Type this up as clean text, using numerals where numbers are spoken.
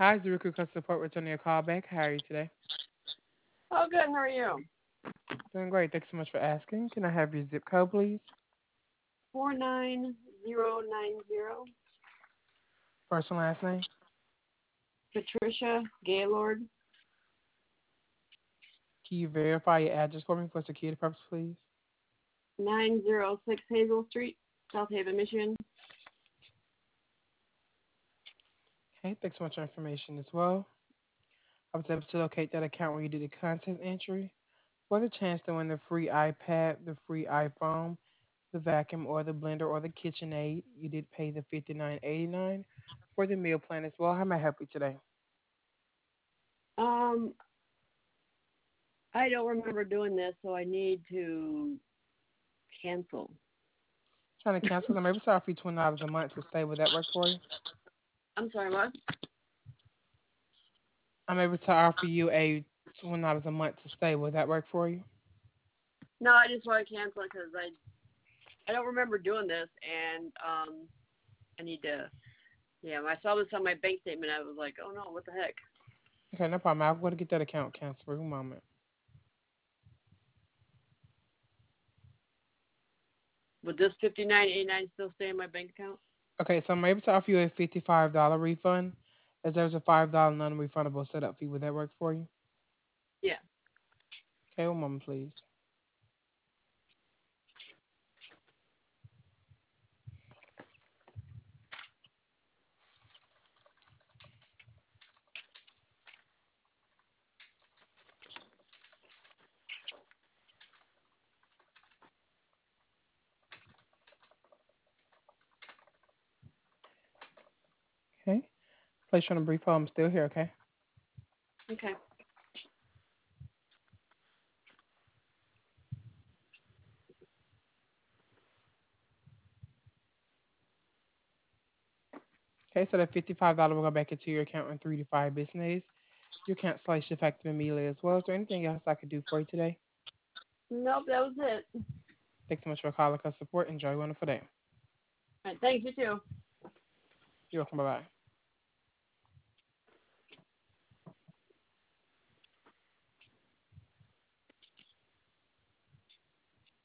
Hi, Zurich Customer Support returning your call back. How are you today? Oh, good. How are you? Doing great. Thanks so much for asking. Can I have your zip code, please? 49090. First and last name? Patricia Gaylord. Can you verify your address for me for security purposes, please? 906 Hazel Street, South Haven, Michigan. Okay, thanks so much for information as well. I was able to locate that account where you did the content entry for the chance to win the free iPad, the free iPhone, the vacuum or the blender or the KitchenAid. You did pay the $59.89 for the meal plan as well. How may I help you today? Um, I don't remember doing this, so I need to cancel. Trying to cancel them. Maybe it's offer you $20 a month to stay. Would that work for you? I'm sorry, what? I'm able to offer you a $20 a month to stay. Will that work for you? No, I just want to cancel it because I don't remember doing this, and I need to. Yeah, when I saw this on my bank statement, I was like, oh no, what the heck? Okay, no problem. I'm going to get that account canceled for a moment. Would this 59.89 still stay in my bank account? Okay, so I'm able to offer you a $55 refund as there's a $5 non-refundable setup fee. Would that work for you? Yeah. Okay, one moment, please. Okay, place you on a brief hold. I'm still here, okay? Okay. Okay, so that $55 will go back into your account in 3 to 5 business days. Your cancellation effective immediately as well. Is there anything else I could do for you today? Nope, that was it. Thanks so much for calling us support. Enjoy a wonderful day. All right, thanks, you too. You're welcome. Bye bye.